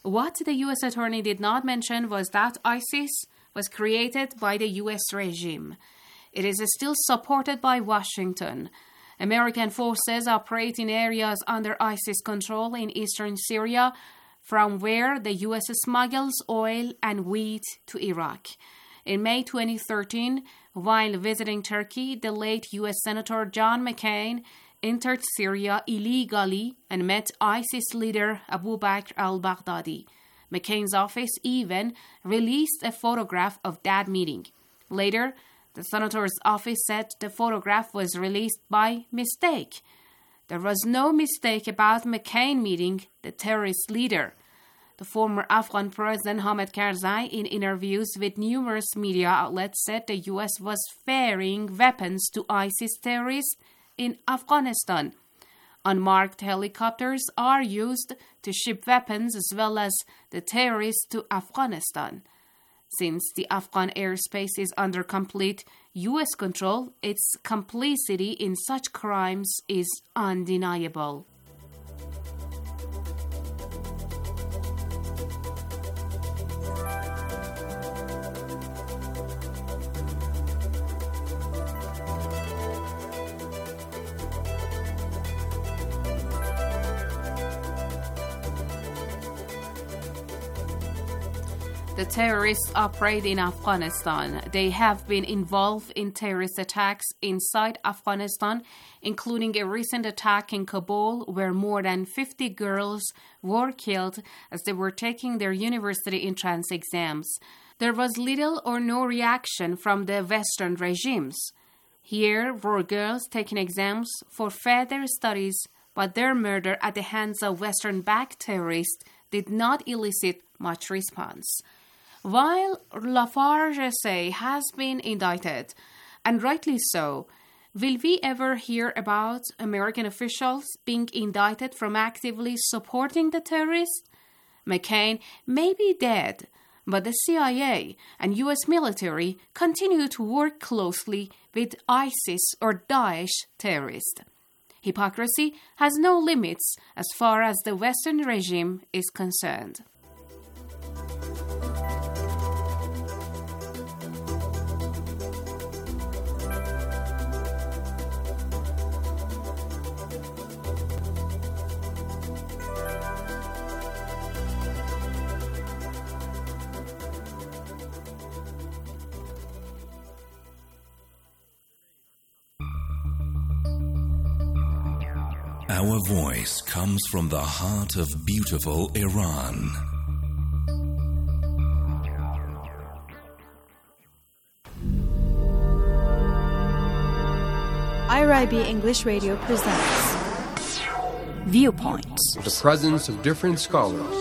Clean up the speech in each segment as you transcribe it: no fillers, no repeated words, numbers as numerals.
What the U.S. attorney did not mention was that ISIS was created by the U.S. regime. It is still supported by Washington. American forces operate in areas under ISIS control in eastern Syria, from where the U.S. smuggles oil and wheat to Iraq. In May 2013, while visiting Turkey, the late U.S. Senator John McCain entered Syria illegally and met ISIS leader Abu Bakr al-Baghdadi. McCain's office even released a photograph of that meeting. Later, the senator's office said the photograph was released by mistake. There was no mistake about McCain meeting the terrorist leader. The former Afghan President Hamid Karzai, in interviews with numerous media outlets, said the U.S. was ferrying weapons to ISIS terrorists in Afghanistan. Unmarked helicopters are used to ship weapons as well as the terrorists to Afghanistan. Since the Afghan airspace is under complete U.S. control, its complicity in such crimes is undeniable. The terrorists operate in Afghanistan. They have been involved in terrorist attacks inside Afghanistan, including a recent attack in Kabul where more than 50 girls were killed as they were taking their university entrance exams. There was little or no reaction from the Western regimes. Here were girls taking exams for further studies, but their murder at the hands of Western-backed terrorists did not elicit much response. While Lafarge has been indicted, and rightly so, will we ever hear about American officials being indicted from actively supporting the terrorists? McCain may be dead, but the CIA and U.S. military continue to work closely with ISIS or Daesh terrorists. Hypocrisy has no limits as far as the Western regime is concerned. Our voice comes from the heart of beautiful Iran. IRIB English Radio presents Viewpoints. The presence of different scholars.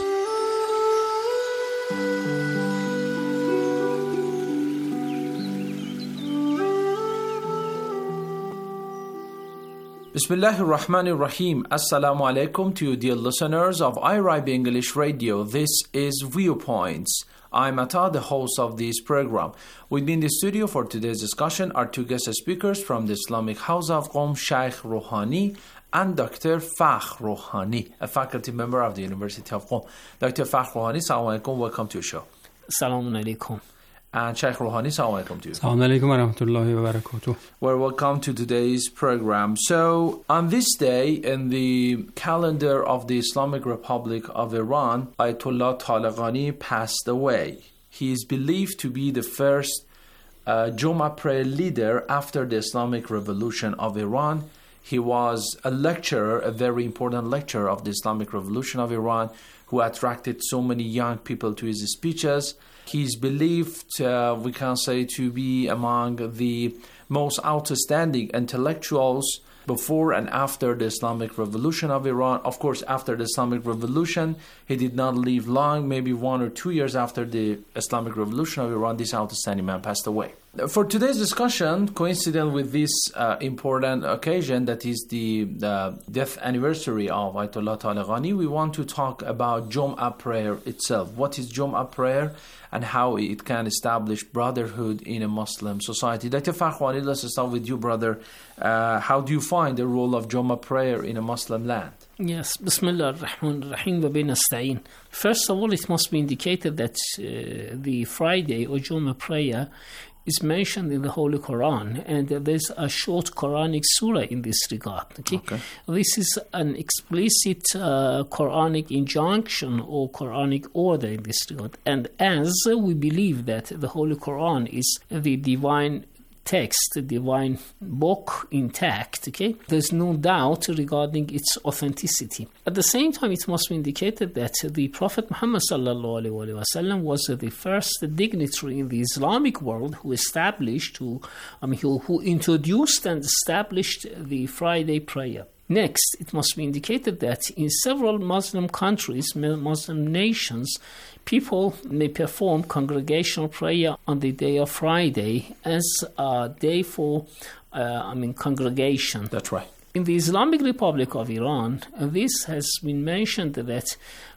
Bismillahir Rahmanir Rahim. Assalamu alaikum to you, dear listeners of IRIB English Radio. This is Viewpoints. I'm Ata, the host of this program. With me in the studio for today's discussion are two guest speakers from the Islamic House of Qom, Sheikh Rouhani and Dr. Fakhr Rouhani, a faculty member of the University of Qom. Dr. Fakhr Rouhani, assalamu alaikum, welcome to the show. Assalamu alaikum. And Sheikh Rouhani, assalamu alaikum to you. Assalamu alaikum wa rahmatullahi wa barakatuh. Well, welcome to today's program. So, on this day in the calendar of the Islamic Republic of Iran, Ayatollah Talaqani passed away. He is believed to be the first Jumu'ah prayer leader after the Islamic Revolution of Iran. He was a lecturer, a very important lecturer of the Islamic Revolution of Iran, who attracted so many young people to his speeches. He's believed, we can say, to be among the most outstanding intellectuals before and after the Islamic Revolution of Iran. Of course, after the Islamic Revolution, he did not live long. Maybe 1 or 2 years after the Islamic Revolution of Iran, this outstanding man passed away. For today's discussion, coincident with this important occasion, that is the death anniversary of Ayatollah Talaqani, we want to talk about Jumu'ah prayer itself. What is Jumu'ah prayer and how it can establish brotherhood in a Muslim society? Dr. Fakhr Rouhani, let's start with you, brother. How do you find the role of Jumu'ah prayer in a Muslim land? Yes, Bismillah ar-Rahman ar-Rahim wa bi nasta'in. First of all, it must be indicated that the Friday or Jummah prayer is mentioned in the Holy Quran, and there's a short Quranic surah in this regard. Okay? This is an explicit Quranic injunction or Quranic order in this regard. And as we believe that the Holy Quran is the divine text, the divine book intact, okay, there's no doubt regarding its authenticity. At the same time, it must be indicated that the Prophet Muhammad sallallahu alaihi wasallam was the first dignitary in the Islamic world who introduced and established the Friday prayer. Next, it must be indicated that in several Muslim countries, Muslim nations, people may perform congregational prayer on the day of Friday as a day for congregation. That's right. In the Islamic Republic of Iran, this has been mentioned that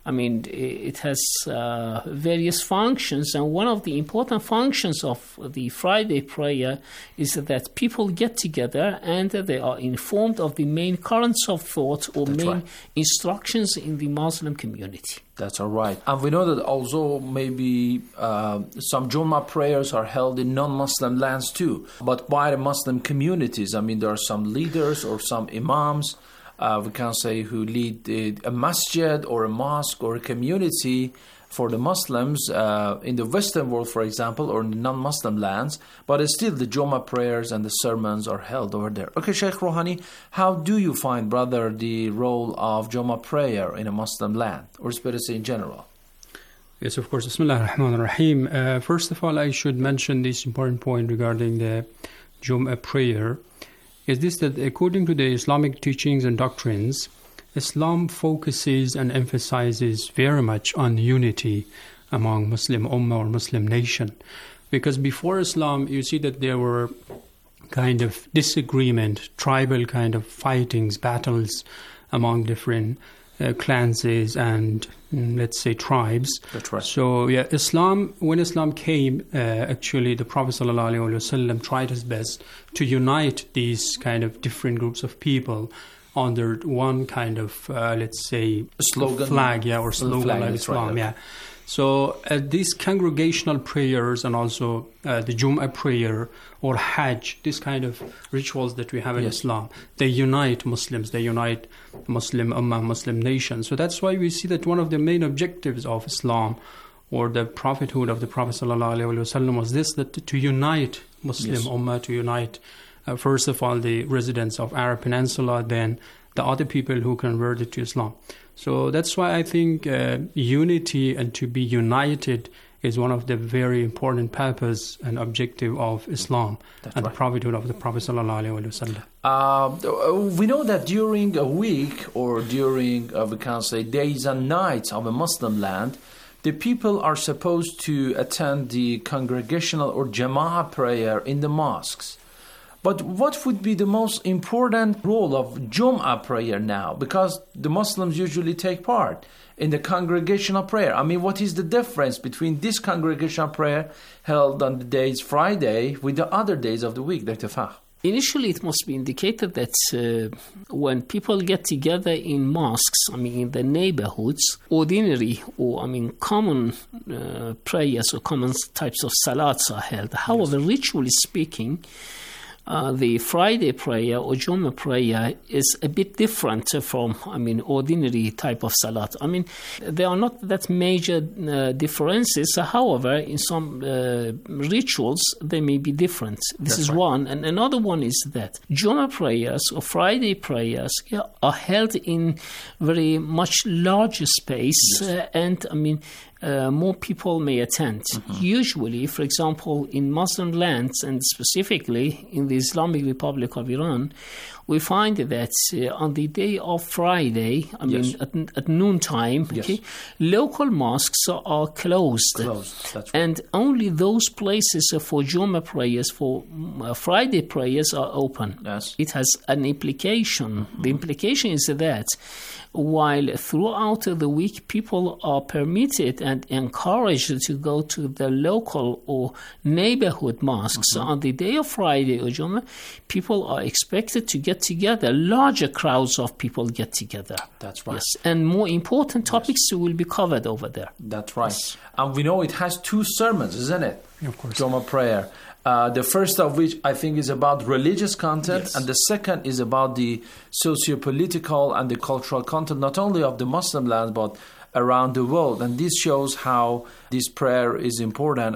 it has various functions, and one of the important functions of the Friday prayer is that people get together and they are informed of the main currents of thought or instructions in the Muslim community. That's all right. And we know that also maybe some Jummah prayers are held in non-Muslim lands too, but by the Muslim communities. There are some leaders or some imams, we can say, who lead a masjid or a mosque or a community for the Muslims in the Western world, for example, or in the non-Muslim lands, but still the Jummah prayers and the sermons are held over there. Okay, Sheikh Rouhani, how do you find, brother, the role of Jummah prayer in a Muslim land, or spiritually in general? Yes, of course. Bismillah ar-Rahman ar-Rahim. First of all, I should mention this important point regarding the Jummah prayer. Is this that according to the Islamic teachings and doctrines, Islam focuses and emphasizes very much on unity among Muslim Ummah or Muslim nation. Because before Islam, you see that there were kind of disagreement, tribal kind of fightings, battles among different clans and, let's say, tribes. That's right. So, when Islam came, actually the Prophet ﷺ tried his best to unite these kind of different groups of people under one kind of, let's say, slogan, flag, or slogan like Islam, So these congregational prayers and also the Jum'ah prayer or Hajj, this kind of rituals that we have in Islam, they unite Muslims, they unite Muslim Ummah, Muslim nation. So that's why we see that one of the main objectives of Islam or the prophethood of the Prophet ﷺ was this, that to unite Muslim Ummah, to unite first of all the residents of Arab Peninsula, then the other people who converted to Islam. So that's why I think unity and to be united is one of the very important purpose and objective of Islam and the prophethood of the Prophet ﷺ. We know that during a week or during, we can say, days and nights of a Muslim land, the people are supposed to attend the congregational or Jama'ah prayer in the mosques. But what would be the most important role of Jum'ah prayer now? Because the Muslims usually take part in the congregational prayer. What is the difference between this congregational prayer held on the days Friday with the other days of the week, Dr. Fakhr? Initially, it must be indicated that when people get together in mosques, in the neighborhoods, ordinary or common prayers or common types of salats are held. However, ritually speaking, the Friday prayer or Jummah prayer is a bit different from, ordinary type of salat. There are not that major differences. However, in some rituals, they may be different. This is one. And another one is that Jummah prayers or Friday prayers are held in very much larger space and, more people may attend. Usually, for example, in Muslim lands and specifically in the Islamic Republic of Iran, we find that on the day of Friday, at noontime, local mosques are closed. That's right. And only those places for Jummah prayers, for Friday prayers are open. Yes. It has an implication. The implication is that while throughout the week people are permitted and encouraged to go to the local or neighborhood mosques, on the day of Friday or Jummah, people are expected to get get together, larger crowds of people get together. That's right. Yes, and more important topics will be covered over there. That's right. Yes. And we know it has 2 sermons, isn't it? Of course. Jummah prayer. The first of which I think is about religious content, Yes. and the second is about the socio-political and the cultural content, not only of the Muslim lands, but around the world. And this shows how this prayer is important,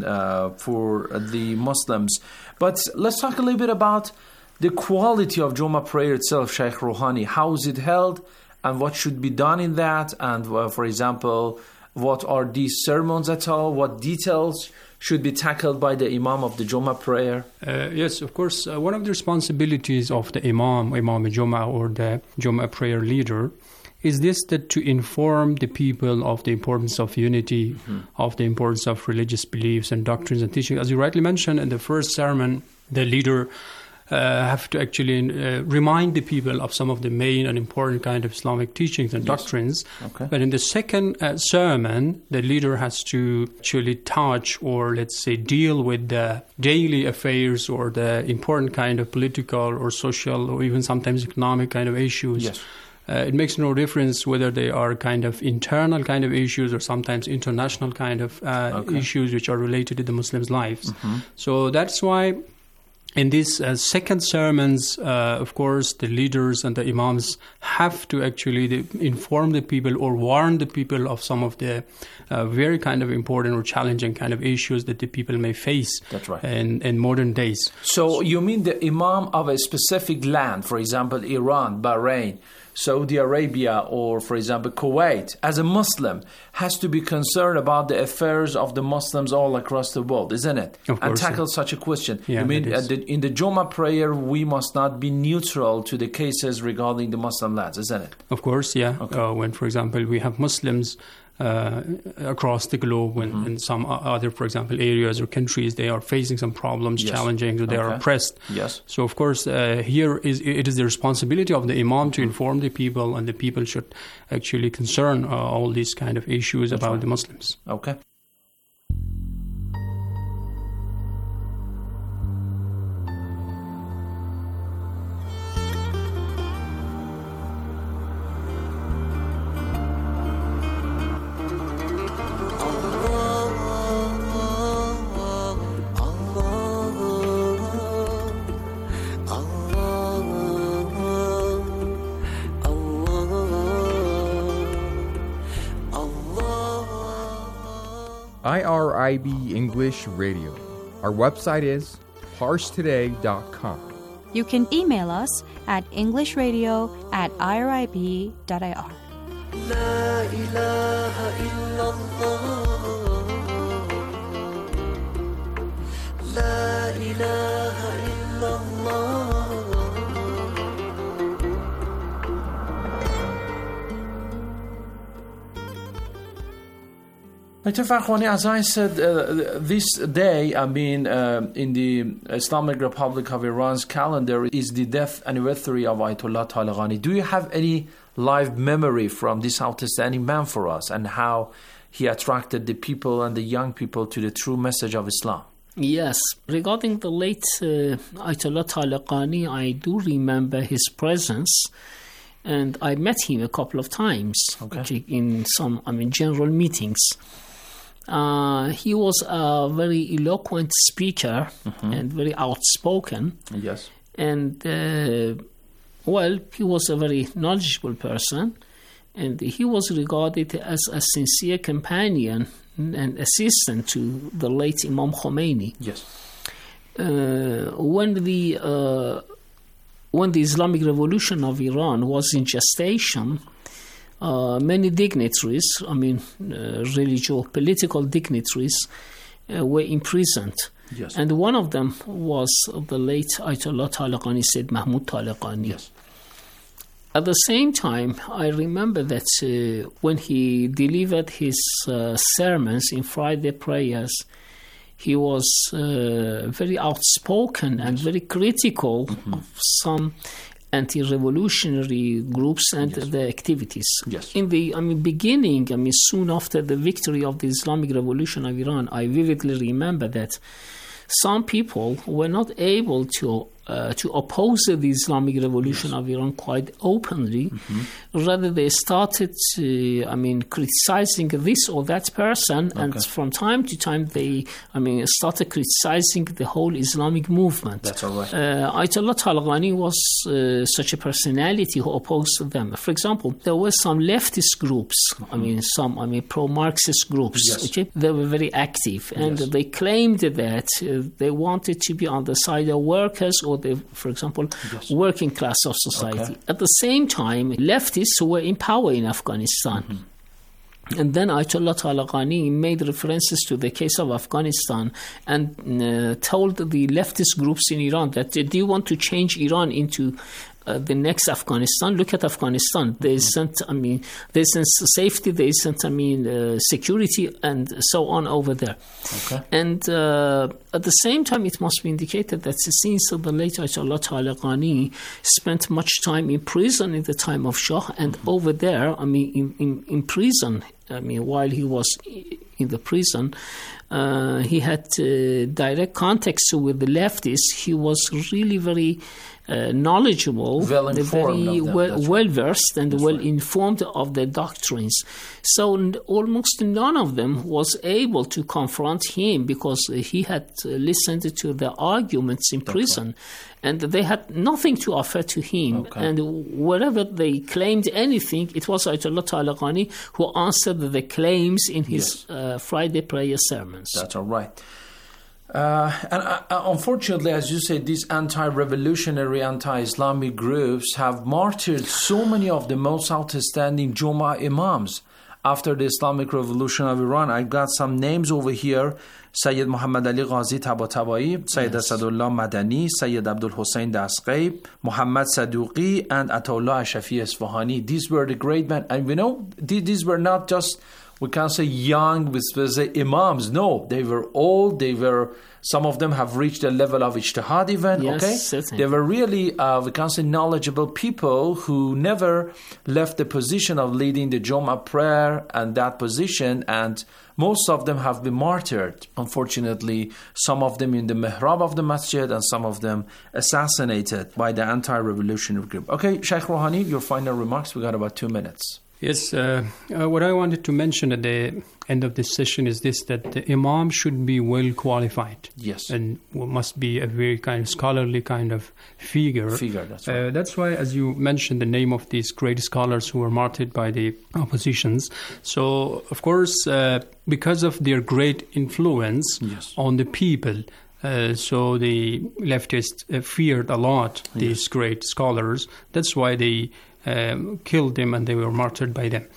for the Muslims. But let's talk a little bit about the quality of Jummah prayer itself, Sheikh Rouhani. How is it held, and what should be done in that? And for example, what are these sermons at all? What details should be tackled by the Imam of the Jummah prayer? Yes, of course. One of the responsibilities of the Imam Jummah, or the Jummah prayer leader, is this, that to inform the people of the importance of unity, of the importance of religious beliefs and doctrines and teaching. As you rightly mentioned, in the first sermon, the leader have to actually remind the people of some of the main and important kind of Islamic teachings and doctrines. Okay. But in the second sermon, the leader has to actually touch, or let's say deal with the daily affairs or the important kind of political or social or even sometimes economic kind of issues. Yes. It makes no difference whether they are kind of internal kind of issues or sometimes international kind of issues which are related to the Muslims' lives. So that's why in these second sermons, of course, the leaders and the imams have to actually inform the people or warn the people of some of the very kind of important or challenging kind of issues that the people may face. That's right. in modern days. So you mean the imam of a specific land, for example, Iran, Bahrain, Saudi Arabia, or, for example, Kuwait, as a Muslim, has to be concerned about the affairs of the Muslims all across the world, isn't it? Of course, and tackle such a question. Yeah, you mean it is. in the Jummah prayer, we must not be neutral to the cases regarding the Muslim lands, isn't it? Of course, yeah. Okay. When, for example, we have Muslims across the globe, when in some other, for example, areas or countries, they are facing some problems, Yes. challenging, so they are Okay. oppressed. Yes. So, of course, here it is the responsibility of the imam to inform the people, and the people should actually concern all these kind of issues about the Muslims. Okay. IRIB English Radio. Our website is parstoday.com. You can email us at englishradio@irib.ir. لا إله إلا الله لا إله إلا الله. Dr. Farkhani, as I said, this day, in the Islamic Republic of Iran's calendar is the death anniversary of Ayatollah Talaqani. Do you have any live memory from this outstanding man for us, and how he attracted the people and the young people to the true message of Islam? Yes, regarding the late Ayatollah Talaqani, I do remember his presence, and I met him a couple of times in some, general meetings. He was a very eloquent speaker and very outspoken. Yes. And, he was a very knowledgeable person, and he was regarded as a sincere companion and assistant to the late Imam Khomeini. Yes. When the Islamic Revolution of Iran was in gestation, many dignitaries, religious, political dignitaries, were imprisoned. Yes. And one of them was the late Ayatollah Talaqani, Sayyid Mahmoud Talaqani. Yes. At the same time, I remember that when he delivered his sermons in Friday prayers, he was very outspoken and very critical of some anti-revolutionary groups and their activities. Yes. In the beginning, soon after the victory of the Islamic Revolution of Iran, I vividly remember that some people were not able to to oppose the Islamic Revolution of Iran quite openly. Rather, they started, criticizing this or that person, and from time to time, they, started criticizing the whole Islamic movement. That's all right. Ayatollah Talabani was such a personality who opposed them. For example, there were some leftist groups, some pro-Marxist groups. Yes. Okay? They were very active, and they claimed that they wanted to be on the side of workers or for example, working class of society. At the same time, leftists who were in power in Afghanistan. And then Ayatollah Talabani made references to the case of Afghanistan and told the leftist groups in Iran that do you want to change Iran into the next Afghanistan? Look at Afghanistan. They sent safety, they sent security, and so on over there. And at the same time, it must be indicated that since the late Ayatollah Talabani spent much time in prison in the time of Shah, and over there, in prison, while he was in the prison, he had direct contacts with the leftists. He was really very knowledgeable, very well versed and well informed of the doctrines. So almost none of them was able to confront him because he had listened to the arguments in prison, and they had nothing to offer to him. And wherever they claimed anything, it was Ayatollah Talabani who answered the claims in his Friday prayer sermons. That's all right. And unfortunately, as you said, these anti-revolutionary, anti-Islamic groups have martyred so many of the most outstanding Jumu'ah Imams after the Islamic Revolution of Iran. I've got some names over here. Sayyid Muhammad Ali Ghazi Tabatabai, Sayyid Asadullah Madani, Sayyid Abdul Hussein Dasqi, Muhammad Saduqi, and Atullah Shafi Isfahani. These were the great men. And these were not just, we can't say young with imams. No, they were old. Some of them have reached a level of ijtihad even. Certainly. They were really, we can't say knowledgeable people who never left the position of leading the Jumu'ah prayer and that position. And most of them have been martyred. Unfortunately, some of them in the mihrab of the masjid and some of them assassinated by the anti-revolutionary group. Okay, Sheikh Rouhani, your final remarks. We got about 2 minutes. Yes, what I wanted to mention at the end of this session is this, that the imam should be well qualified. Yes. And must be a very kind of scholarly kind of figure. That's right. That's why, as you mentioned, the name of these great scholars who were martyred by the oppositions. So, of course, because of their great influence on the people, so the leftists feared a lot these great scholars. That's why they killed them and they were martyred by them.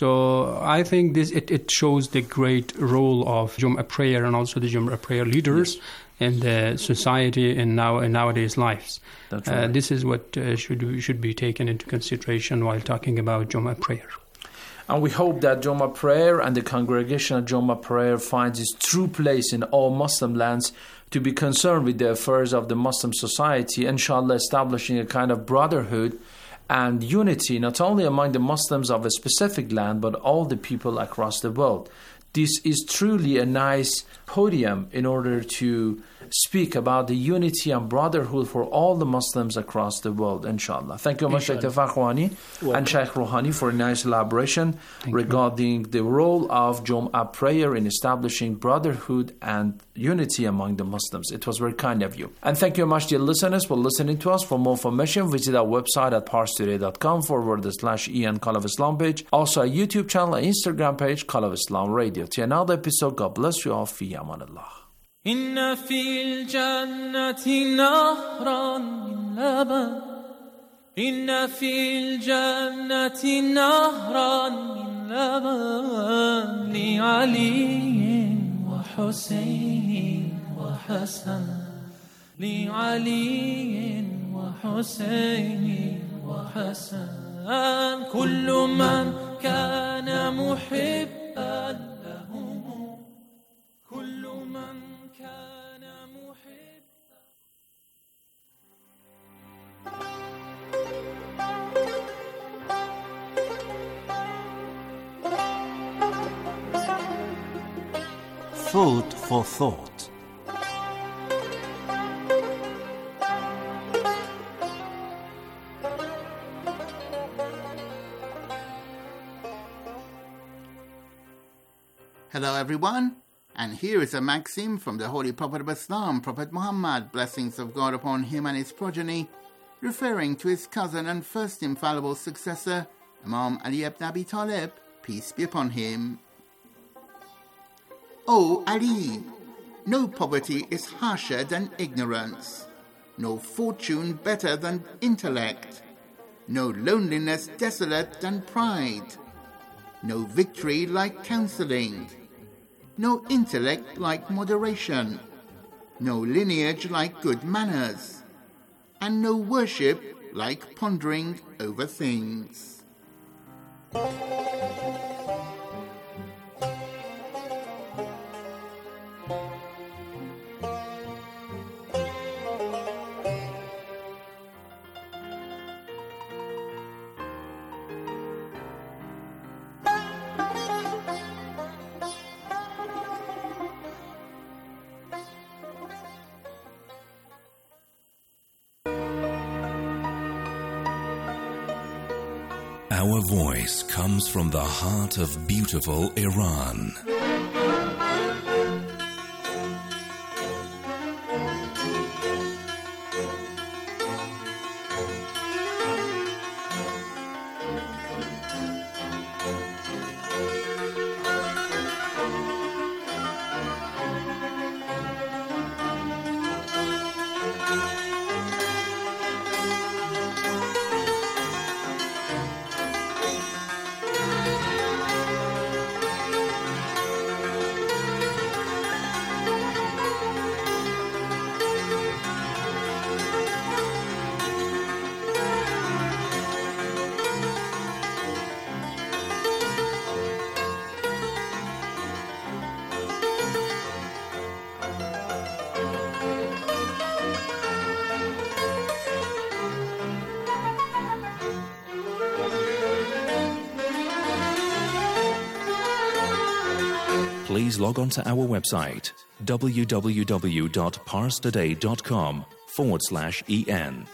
So I think this it shows the great role of Jumu'ah prayer and also the Jumu'ah prayer leaders in the society and nowadays lives. That's right. This is what should be taken into consideration while talking about Jumu'ah prayer. And we hope that Jumu'ah prayer and the congregation of Jumu'ah prayer finds its true place in all Muslim lands to be concerned with the affairs of the Muslim society, inshallah establishing a kind of brotherhood and unity not only among the Muslims of a specific land but all the people across the world. This is truly a nice podium in order to speak about the unity and brotherhood for all the Muslims across the world, inshallah. Thank you very much, Dr. Fakhwani and Sheikh Rouhani, for a nice elaboration regarding the role of Jumu'ah prayer in establishing brotherhood and unity among the Muslims. It was very kind of you. And thank you very much, dear listeners, for listening to us. For more information, visit our website at parstoday.com/EN Call of Islam page. Also, a YouTube channel and Instagram page, Call of Islam Radio. Till another episode, God bless you all. Fi amanillah. إن في الجنة نهرا من لبن إن في الجنة نهرا من لبن لعلي وحسين وحسن لعلي وحسين وحسن كل من كان محبا لهم كل من كان محبا. Food for thought. everyone, and here is a maxim from the Holy Prophet of Islam, Prophet Muhammad, blessings of God upon him and his progeny, referring to his cousin and first infallible successor, Imam Ali ibn Abi Talib, peace be upon him. O Ali, no poverty is harsher than ignorance, no fortune better than intellect, no loneliness desolate than pride, no victory like counseling, no intellect like moderation, no lineage like good manners, and no worship like pondering over things. Our voice comes from the heart of beautiful Iran. Please log on to our website www.parstoday.com/en.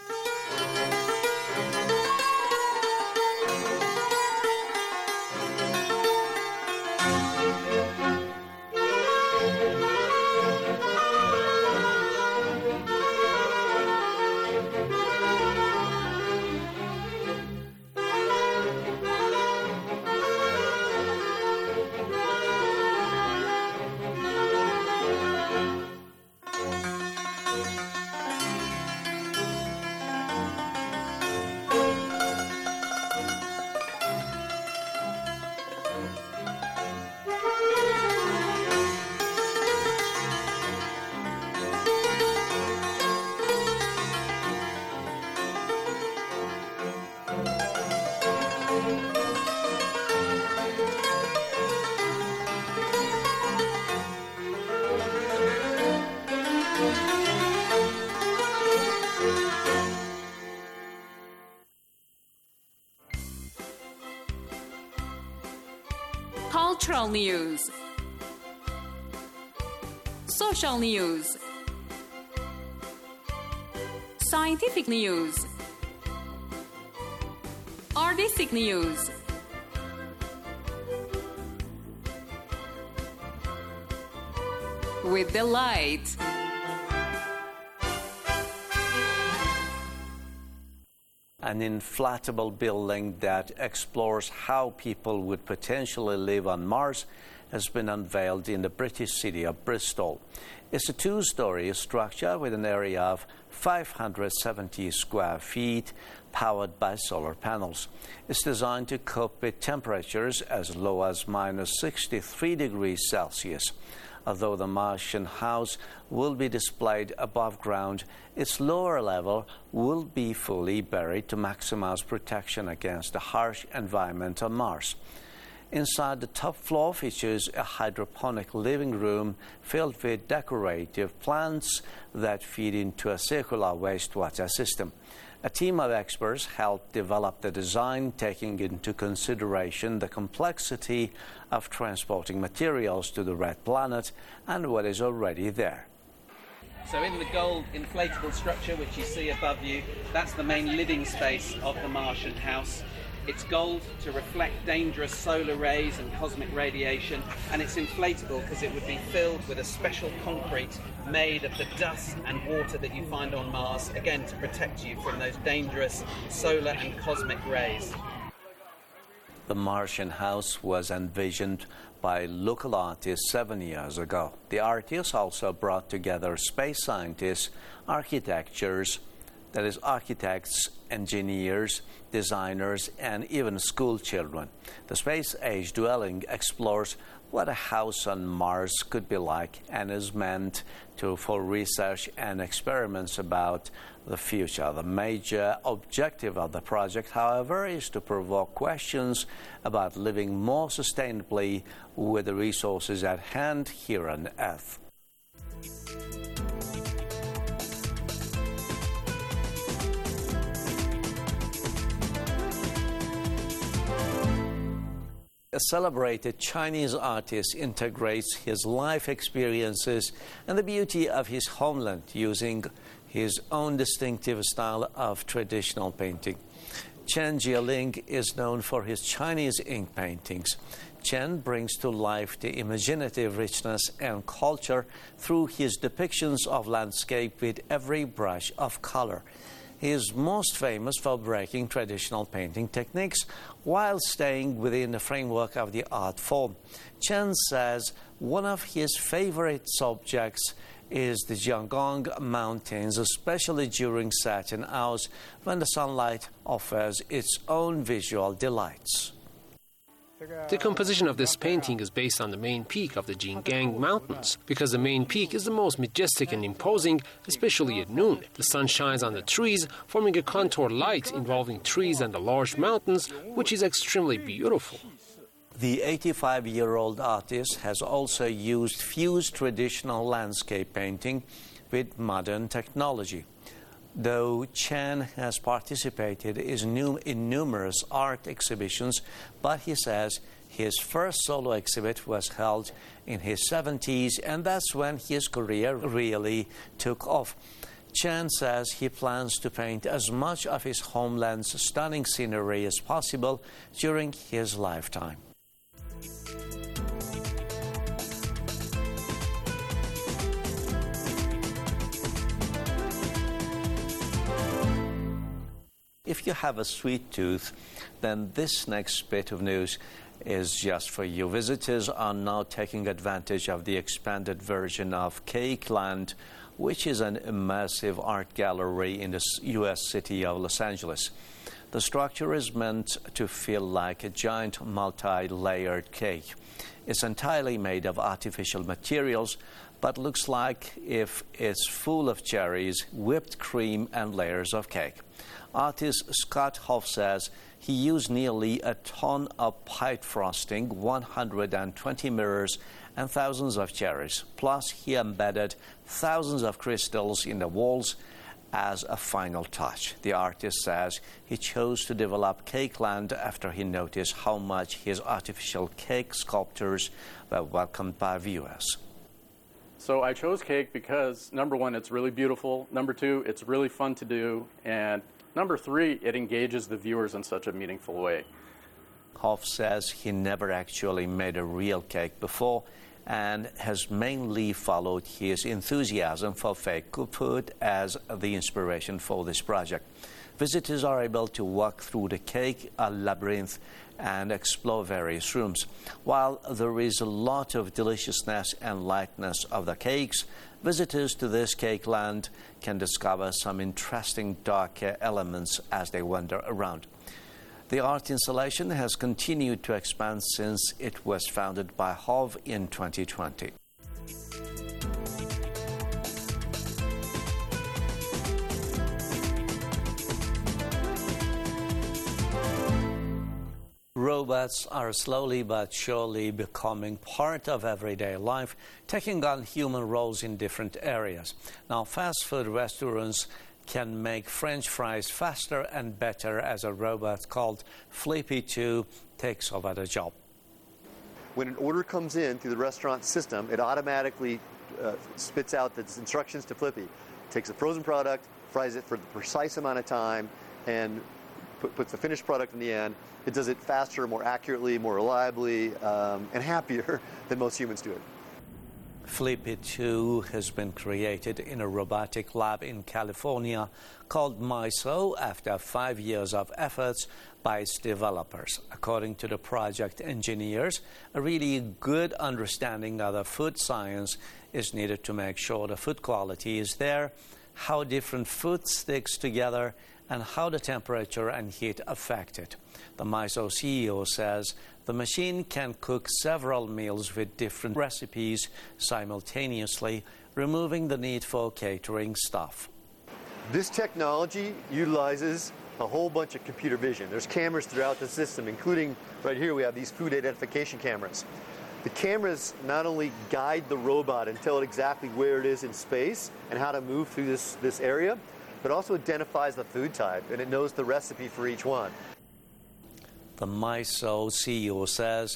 Cultural news, social news, scientific news, artistic news, with delight. An inflatable building that explores how people would potentially live on Mars has been unveiled in the British city of Bristol. It's a two-story structure with an area of 570 square feet, powered by solar panels. It's designed to cope with temperatures as low as -63 degrees Celsius. Although the Martian house will be displayed above ground, its lower level will be fully buried to maximize protection against the harsh environment on Mars. Inside, the top floor features a hydroponic living room filled with decorative plants that feed into a circular wastewater system. A team of experts helped develop the design, taking into consideration the complexity of transporting materials to the red planet and what is already there. So in the gold inflatable structure which you see above you, that's the main living space of the Martian house. It's gold to reflect dangerous solar rays and cosmic radiation, and it's inflatable because it would be filled with a special concrete made of the dust and water that you find on Mars, again to protect you from those dangerous solar and cosmic rays. The Martian house was envisioned by local artists 7 years ago. The artists also brought together space scientists, architects, engineers, designers, and even school children. The space-age dwelling explores what a house on Mars could be like and is meant for research and experiments about the future. The major objective of the project, however, is to provoke questions about living more sustainably with the resources at hand here on Earth. A celebrated Chinese artist integrates his life experiences and the beauty of his homeland using his own distinctive style of traditional painting. Chen Jieling is known for his Chinese ink paintings. Chen brings to life the imaginative richness and culture through his depictions of landscape with every brush of color. He is most famous for breaking traditional painting techniques while staying within the framework of the art form. Chen says one of his favorite subjects is the Jianggang Mountains, especially during certain hours when the sunlight offers its own visual delights. The composition of this painting is based on the main peak of the Jianggang Mountains, because the main peak is the most majestic and imposing, especially at noon. The sun shines on the trees, forming a contour light involving trees and the large mountains, which is extremely beautiful. The 85-year-old artist has also fused traditional landscape painting with modern technology. Though Chen has participated in numerous art exhibitions, but he says his first solo exhibit was held in his 70s, and that's when his career really took off. Chen says he plans to paint as much of his homeland's stunning scenery as possible during his lifetime. If you have a sweet tooth, then this next bit of news is just for you. Visitors are now taking advantage of the expanded version of Cake Land, which is an immersive art gallery in the U.S. city of Los Angeles. The structure is meant to feel like a giant multi-layered cake. It's entirely made of artificial materials, but looks like if it's full of cherries, whipped cream, and layers of cake. Artist Scott Hoff says he used nearly a ton of pipe frosting, 120 mirrors, and thousands of cherries. Plus, he embedded thousands of crystals in the walls as a final touch. The artist says he chose to develop Cake Land after he noticed how much his artificial cake sculptures were welcomed by viewers. So I chose cake because, number one, it's really beautiful. Number two, it's really fun to do. And number three, it engages the viewers in such a meaningful way. Hoff says he never actually made a real cake before and has mainly followed his enthusiasm for fake food as the inspiration for this project. Visitors are able to walk through the cake labyrinth and explore various rooms. While there is a lot of deliciousness and lightness of the cakes, visitors to this Cake Land can discover some interesting darker elements as they wander around. The art installation has continued to expand since it was founded by Hoff in 2020. Robots are slowly but surely becoming part of everyday life, taking on human roles in different areas. Now, fast food restaurants can make French fries faster and better as a robot called Flippy 2 takes over the job. When an order comes in through the restaurant system, it automatically spits out the instructions to Flippy. Takes a frozen product, fries it for the precise amount of time, and puts the finished product in the end. It does it faster, more accurately, more reliably, and happier than most humans do it. Flippy 2 has been created in a robotic lab in California called MISO after 5 years of efforts by its developers. According to the project engineers, a really good understanding of the food science is needed to make sure the food quality is there, how different food sticks together, and how the temperature and heat affect it. The MISO CEO says the machine can cook several meals with different recipes simultaneously, removing the need for catering staff. This technology utilizes a whole bunch of computer vision. There's cameras throughout the system, including right here we have these food identification cameras. The cameras not only guide the robot and tell it exactly where it is in space and how to move through this area, but also identifies the food type, and it knows the recipe for each one. The MISO CEO says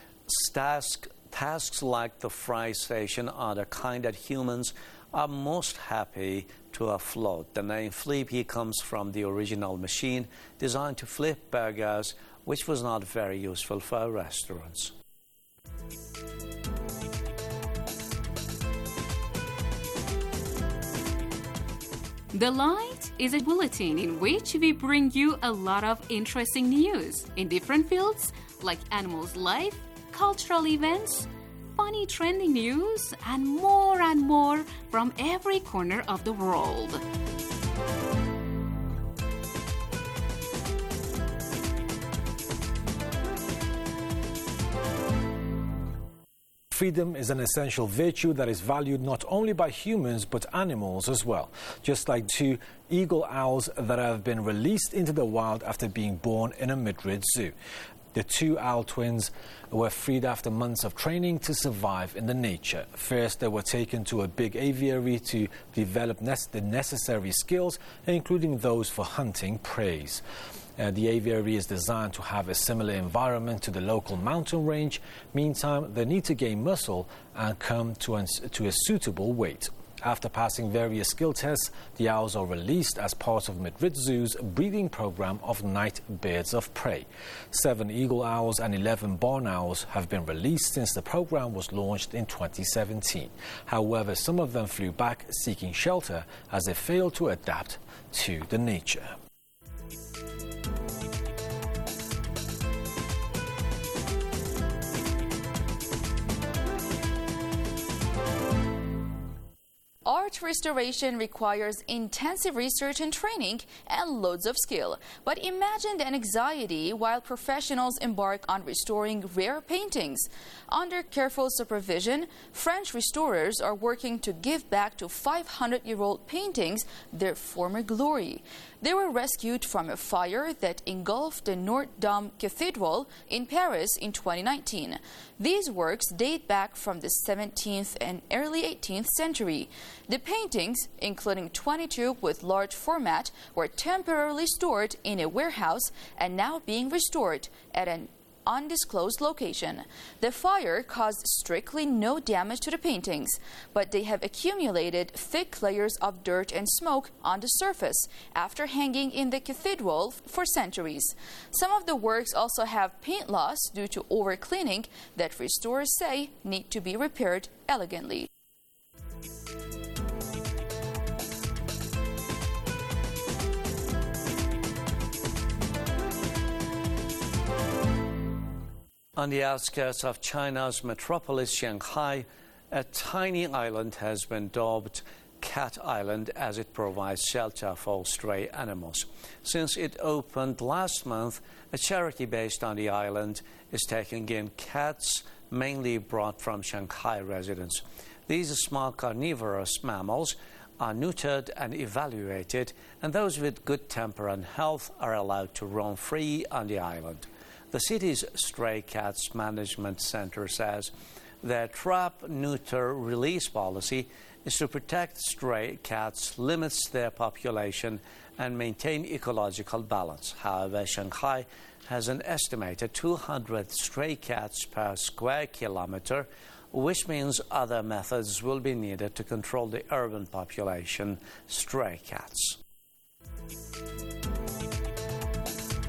tasks like the fry station are the kind that humans are most happy to offload. The name Flippy comes from the original machine designed to flip burgers, which was not very useful for restaurants. The Light is a bulletin in which we bring you a lot of interesting news in different fields like animals' life, cultural events, funny trending news, and more from every corner of the world. Freedom is an essential virtue that is valued not only by humans but animals as well, just like 2 eagle owls that have been released into the wild after being born in a Madrid zoo. The 2 owl twins were freed after months of training to survive in the nature. First, they were taken to a big aviary to develop the necessary skills, including those for hunting prey. The aviary is designed to have a similar environment to the local mountain range. Meantime, they need to gain muscle and come to a suitable weight. After passing various skill tests, the owls are released as part of Madrid Zoo's breeding program of night birds of prey. 7 eagle owls and 11 barn owls have been released since the program was launched in 2017. However, some of them flew back seeking shelter as they failed to adapt to the nature. Art restoration requires intensive research and training and loads of skill. But imagine the anxiety while professionals embark on restoring rare paintings. Under careful supervision, French restorers are working to give back to 500-year-old paintings their former glory. They were rescued from a fire that engulfed the Notre Dame Cathedral in Paris in 2019. These works date back from the 17th and early 18th century. The paintings, including 22 with large format, were temporarily stored in a warehouse and now being restored at an undisclosed location. The fire caused strictly no damage to the paintings, but they have accumulated thick layers of dirt and smoke on the surface after hanging in the cathedral for centuries. Some of the works also have paint loss due to overcleaning that restorers say need to be repaired elegantly. On the outskirts of China's metropolis, Shanghai, a tiny island has been dubbed Cat Island as it provides shelter for stray animals. Since it opened last month, a charity based on the island is taking in cats mainly brought from Shanghai residents. These small carnivorous mammals are neutered and evaluated, and those with good temper and health are allowed to roam free on the island. The city's Stray Cats Management Center says their trap, neuter, release policy is to protect stray cats, limits their population, and maintain ecological balance. However, Shanghai has an estimated 200 stray cats per square kilometer, which means other methods will be needed to control the urban population stray cats.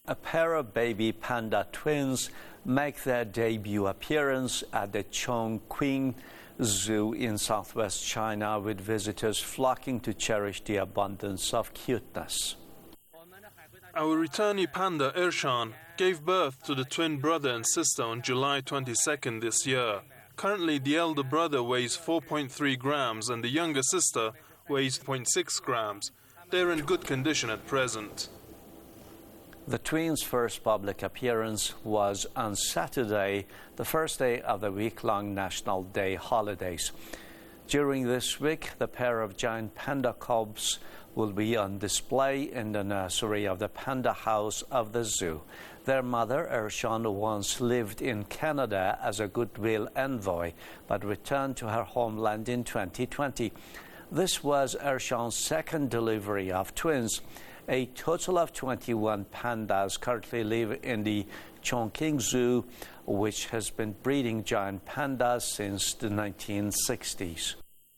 A pair of baby panda twins make their debut appearance at the Chongqing Zoo in southwest China, with visitors flocking to cherish the abundance of cuteness. Our returnee panda Ershan gave birth to the twin brother and sister on July 22nd this year. Currently, the elder brother weighs 4.3 grams and the younger sister weighs 0.6 grams. They're in good condition at present. The twins' first public appearance was on Saturday, the first day of the week-long National Day holidays. During this week, the pair of giant panda cubs will be on display in the nursery of the Panda House of the zoo. Their mother, Ershan, once lived in Canada as a goodwill envoy, but returned to her homeland in 2020. This was Ershan's second delivery of twins. A total of 21 pandas currently live in the Chongqing Zoo, which has been breeding giant pandas since the 1960s.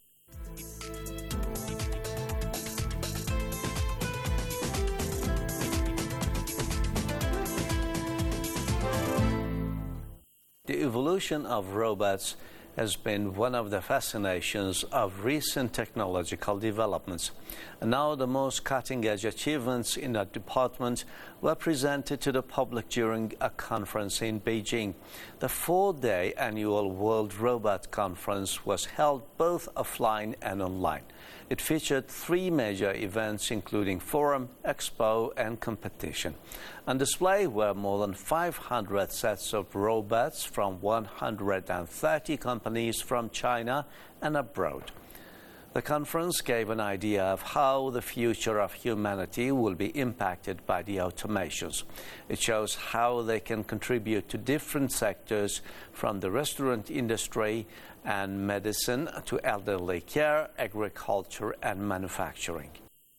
The evolution of robots has been one of the fascinations of recent technological developments. And now the most cutting-edge achievements in that department were presented to the public during a conference in Beijing. The 4-day annual World Robot Conference was held both offline and online. It featured 3 major events, including forum, expo, and competition. On display were more than 500 sets of robots from 130 companies from China and abroad. The conference gave an idea of how the future of humanity will be impacted by the automations. It shows how they can contribute to different sectors, from the restaurant industry and medicine to elderly care, agriculture, and manufacturing.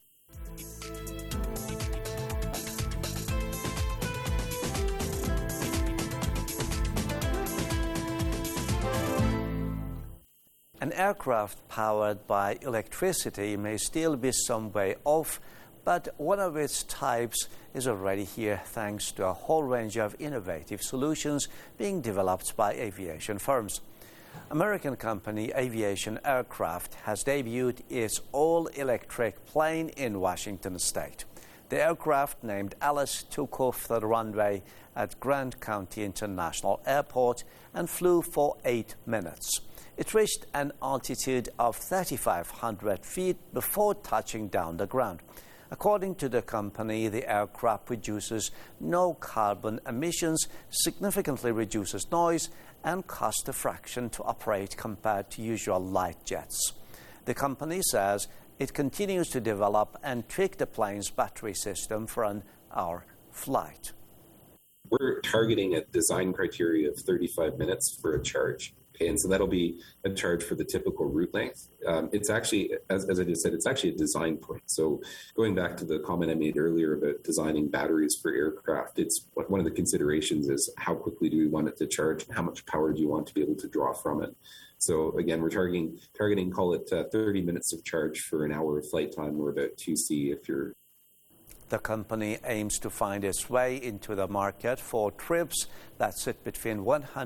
An aircraft powered by electricity may still be some way off, but one of its types is already here thanks to a whole range of innovative solutions being developed by aviation firms. American company Aviation Aircraft has debuted its all-electric plane in Washington state. The aircraft, named Alice, took off the runway at Grant County International Airport and flew for 8 minutes. It reached an altitude of 3,500 feet before touching down the ground. According to the company, the aircraft produces no carbon emissions, significantly reduces noise, and costs a fraction to operate compared to usual light jets. The company says it continues to develop and tweak the plane's battery system for an hour flight. We're targeting a design criteria of 35 minutes for a charge. And so that'll be a charge for the typical route length. It's actually, as I just said, it's actually a design point. So going back to the comment I made earlier about designing batteries for aircraft, it's one of the considerations is how quickly do we want it to charge and how much power do you want to be able to draw from it. So again, we're targeting call it 30 minutes of charge for an hour of flight time, or about 2C if you're. The company aims to find its way into the market for trips that sit between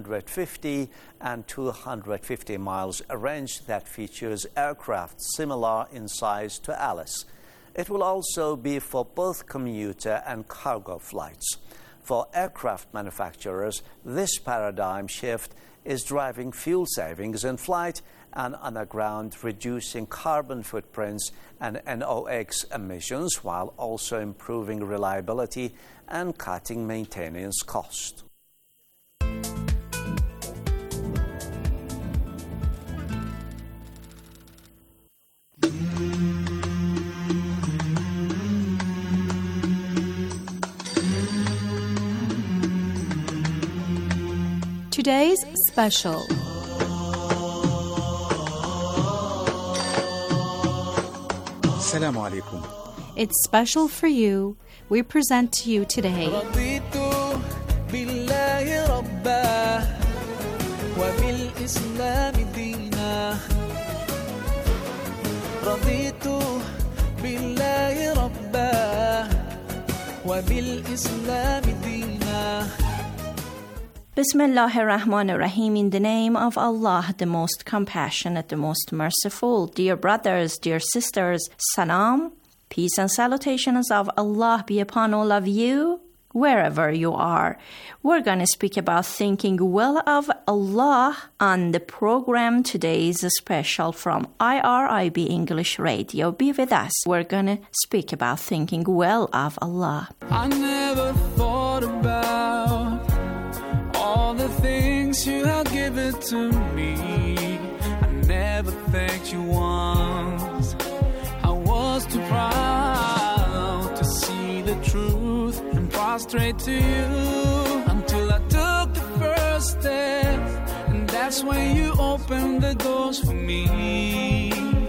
150 and 250 miles, a range that features aircraft similar in size to Alice. It will also be for both commuter and cargo flights. For aircraft manufacturers, this paradigm shift is driving fuel savings in flight and on the ground, reducing carbon footprints and NOx emissions, while also improving reliability and cutting maintenance costs. Today's special. Assalamu alaikum. It's special for you. We present to you today. وبالإسلام دينا. Bismillah ar-Rahman ar-Rahim, in the name of Allah, the most compassionate, the most merciful. Dear brothers, dear sisters, salam, peace and salutations of Allah be upon all of you, wherever you are. We're going to speak about thinking well of Allah on the program. Today's special from IRIB English Radio. Be with us. We're going to speak about thinking well of Allah. I never thought about all the things you have given to me. I never thanked you once. I was too proud to see the truth and prostrate to you until I took the first step, and that's when you opened the doors for me.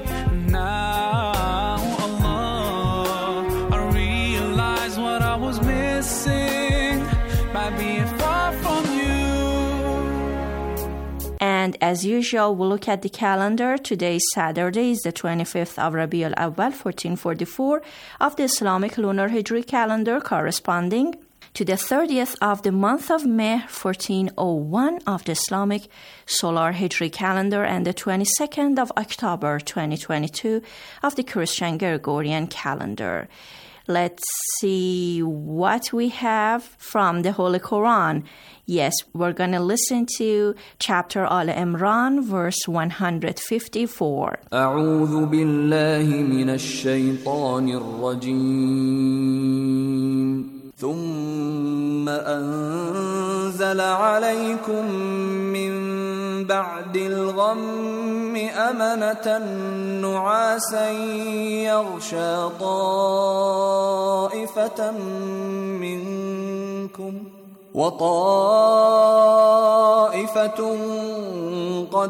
Now, Allah, I realize what I was missing by being far from you. And as usual, we'll look at the calendar. Today's Saturday is the 25th of Rabiul Awwal, 1444 of the Islamic Lunar Hijri calendar, corresponding to the 30th of the month of May, 1401 of the Islamic Solar Hijri calendar, and the 22nd of October, 2022 of the Christian Gregorian calendar. Let's see what we have from the Holy Quran. Yes, we're going to listen to chapter Al Imran, verse 154. أعوذ بالله من الشيطان الرجيم ثم أنزل عليكم من بعد الغم أمنة نعاسا يغشى طائفة منكم وطائفة قد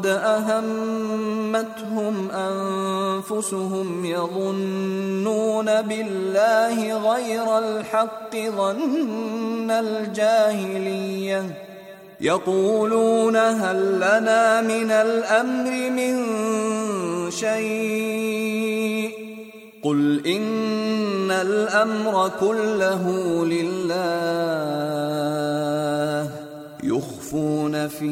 أهمتهم أنفسهم يظنون بالله غير الحق ظن الجاهلية يقولون هل لنا من الأمر من شيء قل إن الأمر كله لله يخفون في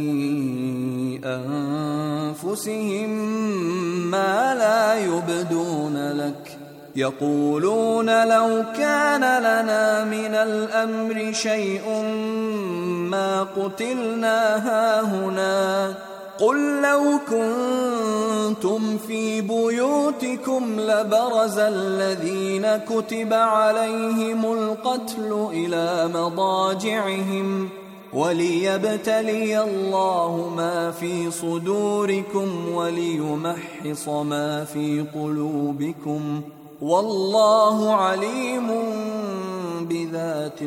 أنفسهم ما لا يبدون لك يقولون لو كان لنا من الأمر شيء ما قتلنا هاهنا قل لو كنتم في بيوتكم لبرز الذين كتب عليهم القتل إلى مضاجعهم وليبتلي الله ما في صدوركم وليمحص ما في قلوبكم والله عليم بذات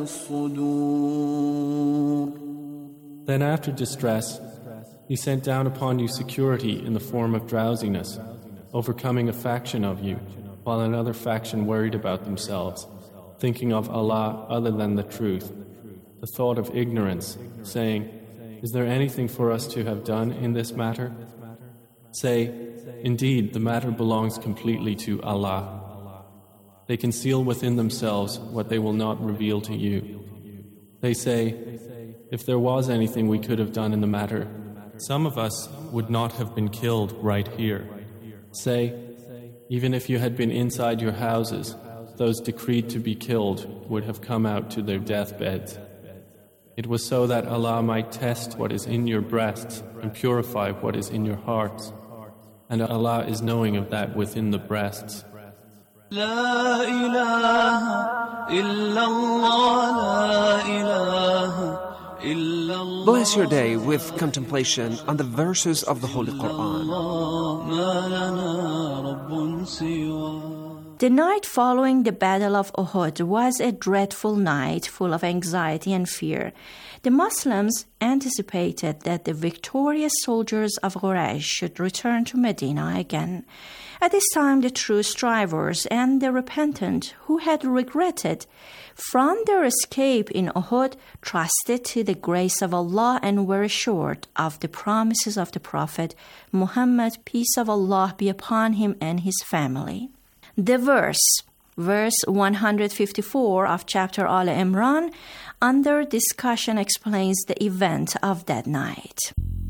الصدور. Then after distress, He sent down upon you security in the form of drowsiness, overcoming a faction of you, while another faction worried about themselves, thinking of Allah other than the truth, the thought of ignorance, saying, "Is there anything for us to have done in this matter?" Say, "Indeed, the matter belongs completely to Allah." They conceal within themselves what they will not reveal to you. They say, "If there was anything we could have done in the matter, some of us would not have been killed right here." Say, "Even if you had been inside your houses, those decreed to be killed would have come out to their deathbeds. It was so that Allah might test what is in your breasts and purify what is in your hearts. And Allah is knowing of that within the breasts. لا إله إلا الله لا إله إلا الله. Bless your day with contemplation on the verses of the Holy Quran. ما لنا رب سواه. The night following the Battle of Uhud was a dreadful night full of anxiety and fear. The Muslims anticipated that the victorious soldiers of Quraysh should return to Medina again. At this time, the true strivers and the repentant who had regretted from their escape in Uhud trusted to the grace of Allah and were assured of the promises of the Prophet Muhammad, peace of Allah be upon him and his family. The verse Verse 154 of chapter Al Imran under discussion explains the event of that night.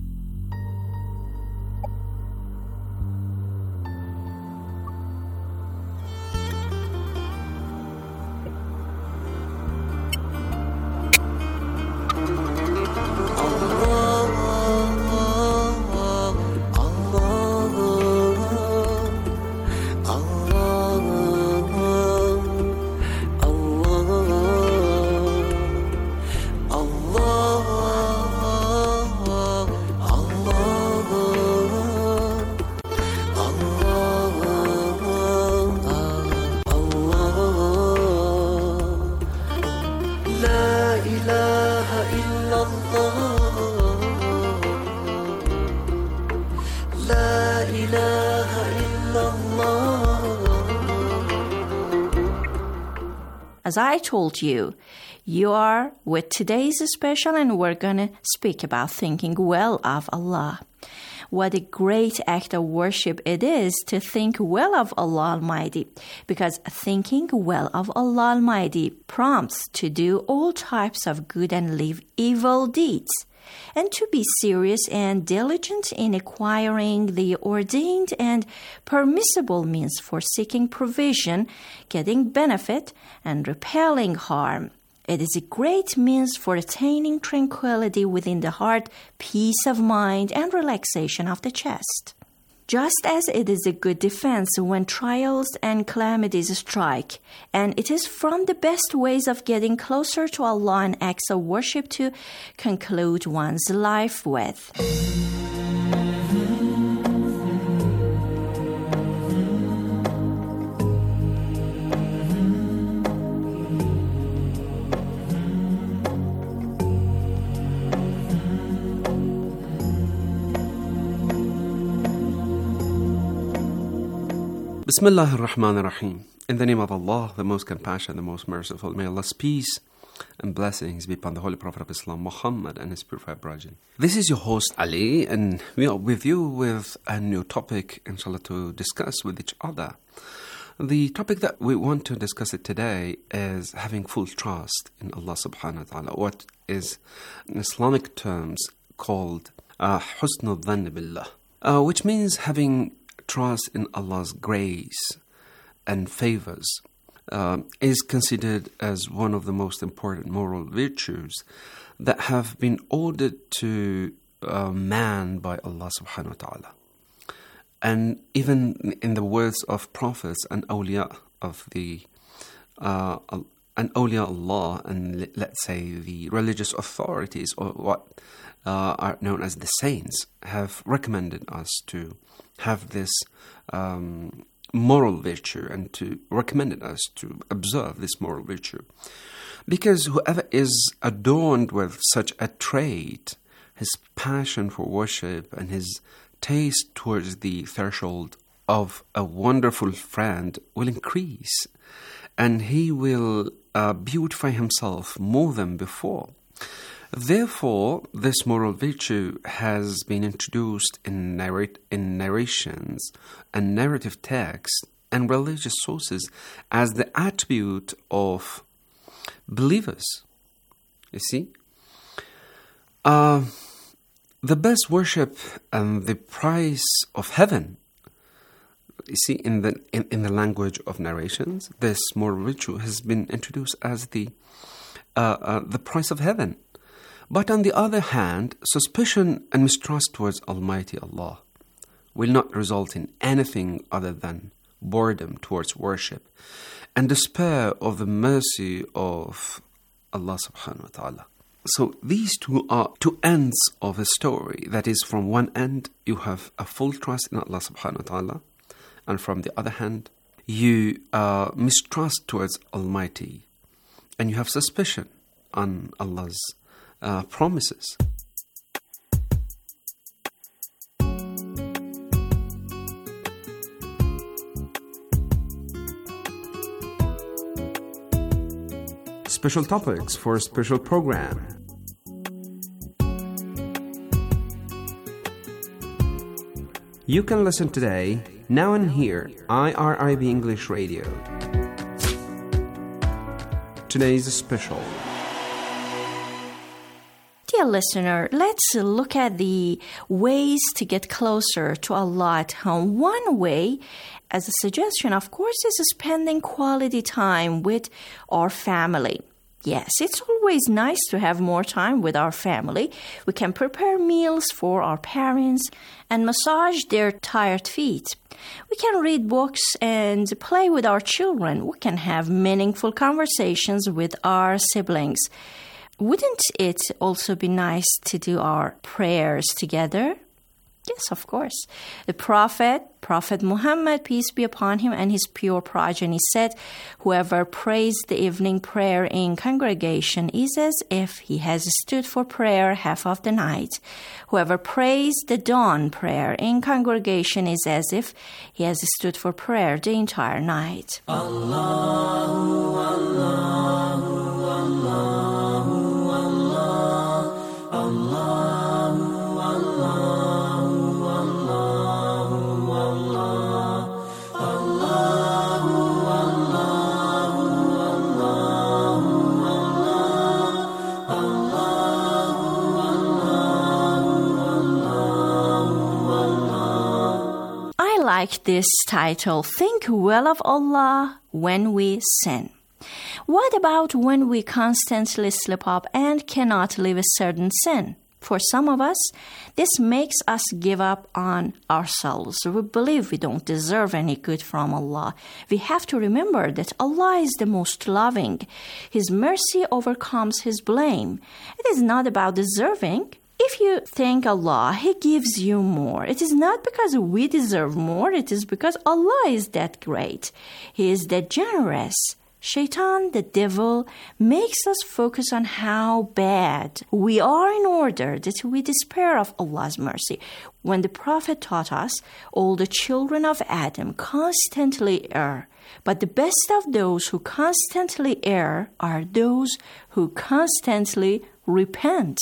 As I told you, you are with today's special, and we're going to speak about thinking well of Allah. What a great act of worship it is to think well of Allah Almighty, because thinking well of Allah Almighty prompts to do all types of good and leave evil deeds, and to be serious and diligent in acquiring the ordained and permissible means for seeking provision, getting benefit, and repelling harm. It is a great means for attaining tranquility within the heart, peace of mind, and relaxation of the chest. Just as it is a good defense when trials and calamities strike, and it is from the best ways of getting closer to Allah and acts of worship to conclude one's life with. Bismillah ar-Rahman ar-Rahim. In the name of Allah, the most compassionate, the most merciful, may Allah's peace and blessings be upon the Holy Prophet of Islam, Muhammad, and his purified progeny. This is your host, Ali, and we are with you with a new topic, inshallah, to discuss with each other. The topic that we want to discuss it today is having full trust in Allah subhanahu wa ta'ala, what is in Islamic terms called husnul dhann billah, which means having trust in Allah's grace and favors, is considered as one of the most important moral virtues that have been ordered to man by Allah subhanahu wa ta'ala. And even in the words of prophets and awliya of the and awliya Allah, and let's say the religious authorities, or what are known as the saints, have recommended us to have this moral virtue, and to recommended us to observe this moral virtue. Because whoever is adorned with such a trait, his passion for worship and his taste towards the threshold of a wonderful friend will increase, and he will beautify himself more than before. Therefore, this moral virtue has been introduced in narrations and narrative texts and religious sources as the attribute of believers. You see? The best worship and the price of heaven, you see, in the language of narrations, this moral virtue has been introduced as the price of heaven. But on the other hand, suspicion and mistrust towards Almighty Allah will not result in anything other than boredom towards worship and despair of the mercy of Allah subhanahu wa ta'ala. So these two are two ends of a story. That is, from one end, you have a full trust in Allah subhanahu wa ta'ala, and from the other hand, you mistrust towards Almighty, and you have suspicion on Allah's promises. Special topics for a special program. You can listen today, now and here, IRIB English Radio. today's special. Dear listener, let's look at the ways to get closer to Allah at home. One way, as a suggestion, of course, is spending quality time with our family. Yes, it's always nice to have more time with our family. We can prepare meals for our parents and massage their tired feet. We can read books and play with our children. We can have meaningful conversations with our siblings. Wouldn't it also be nice to do our prayers together? Yes, of course. The Prophet Muhammad, peace be upon him, and his pure progeny said, whoever prays the evening prayer in congregation is as if he has stood for prayer half of the night. Whoever prays the dawn prayer in congregation is as if he has stood for prayer the entire night. Allahu, Allahu, Allahu, Allah, Allahu, I like this title, Think Well of Allah When We Sin. What about when we constantly slip up and cannot leave a certain sin? For some of us, this makes us give up on ourselves. We believe we don't deserve any good from Allah. We have to remember that Allah is the most loving. His mercy overcomes His blame. It is not about deserving. If you thank Allah, He gives you more. It is not because we deserve more. It is because Allah is that great. He is that generous. Shaitan, the devil, makes us focus on how bad we are in order that we despair of Allah's mercy. When the Prophet taught us, all the children of Adam constantly err. But the best of those who constantly err are those who constantly repent.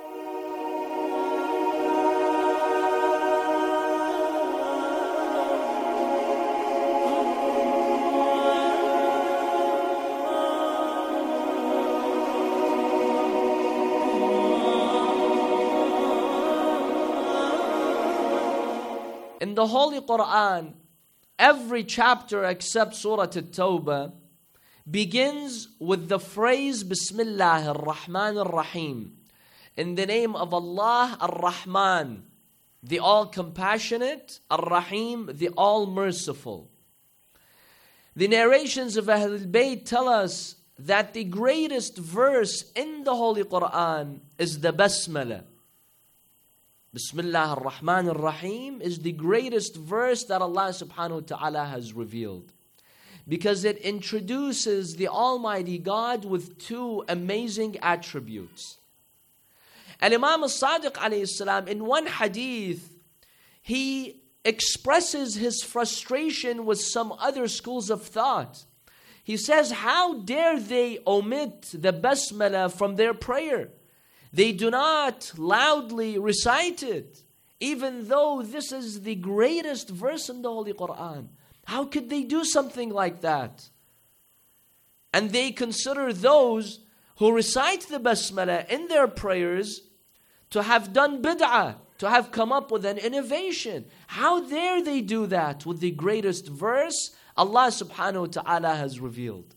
In the Holy Quran, every chapter except Surah At-Tawbah begins with the phrase Bismillah ar-Rahman ar-Rahim. In the name of Allah, Ar-Rahman, the all-compassionate, Ar-Rahim, the all-merciful. The narrations of Ahlul Bayt tell us that the greatest verse in the Holy Quran is the Basmalah. Bismillah ar-Rahman ar-Rahim is the greatest verse that Allah subhanahu wa ta'ala has revealed, because it introduces the Almighty God with two amazing attributes. And Imam al-Sadiq alayhi salam, in one hadith, he expresses his frustration with some other schools of thought. He says, how dare they omit the Basmalah from their prayer? They do not loudly recite it, even though this is the greatest verse in the Holy Quran. How could they do something like that? And they consider those who recite the Basmalah in their prayers to have done bid'ah, to have come up with an innovation. How dare they do that with the greatest verse Allah subhanahu wa ta'ala has revealed?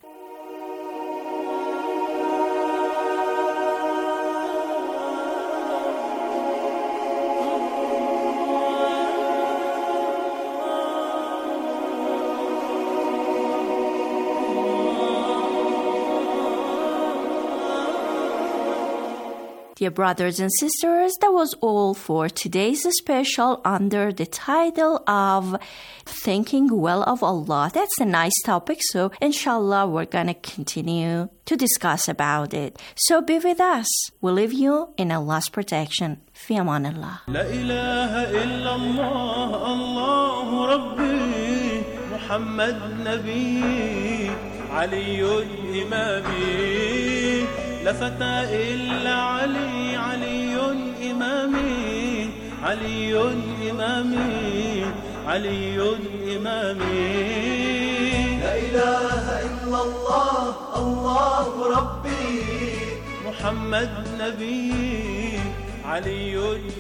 Dear brothers and sisters, that was all for today's special under the title of Thinking Well of Allah. That's a nice topic, so inshallah we're going to continue to discuss about it. So be with us. We'll leave you in Allah's protection. Fi amanillah. La ilaha illallah, Allahu Rabbi, Muhammad Nabi, Aliyun Imami. لا فتى إلا علي علي إمامي علي إمامي علي إمامي لا إله إلا الله الله ربي محمد نبي علي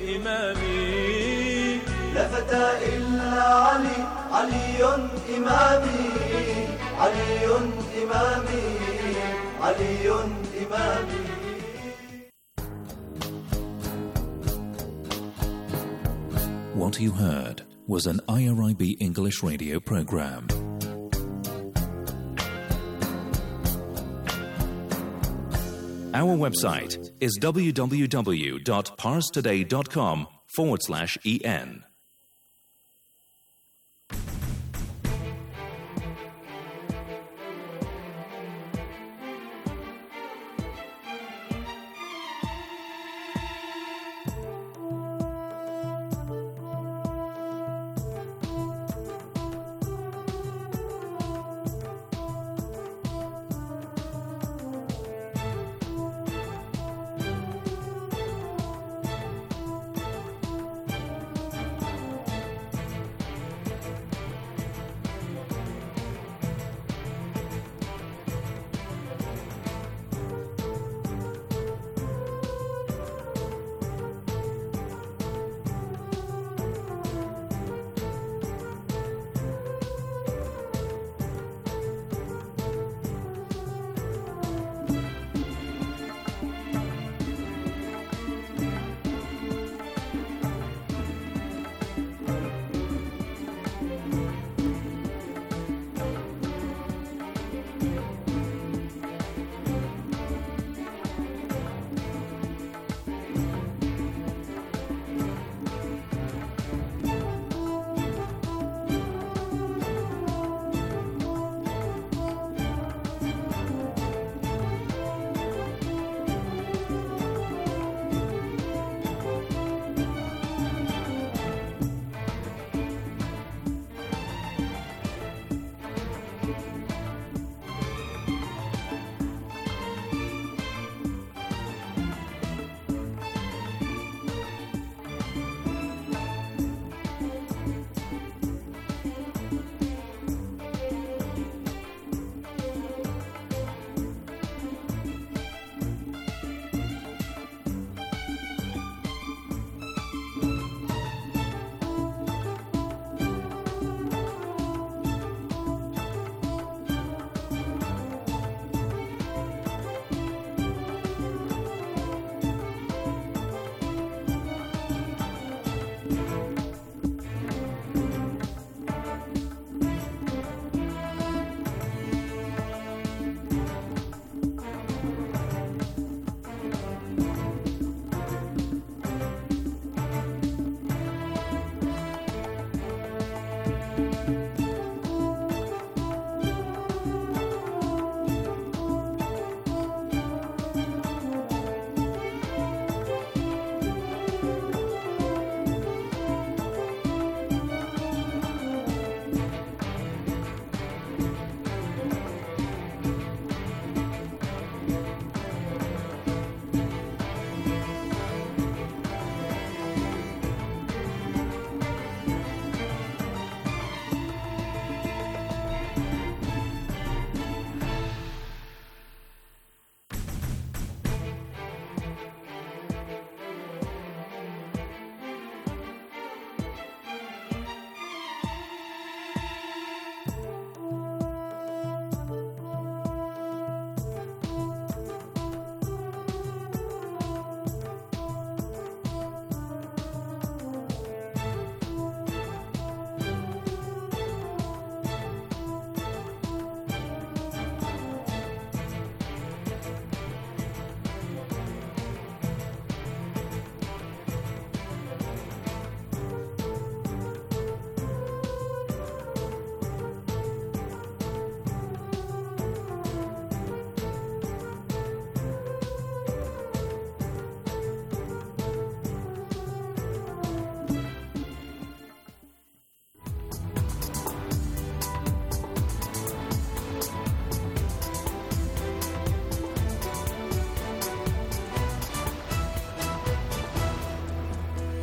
إمامي لا فتى إلا علي علي إمامي علي إمامي علي إمامي. What you heard was an IRIB English radio program. Our website is www.parstoday.com/en.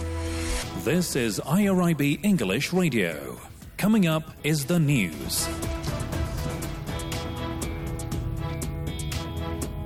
This is IRIB English Radio. Coming up is the news.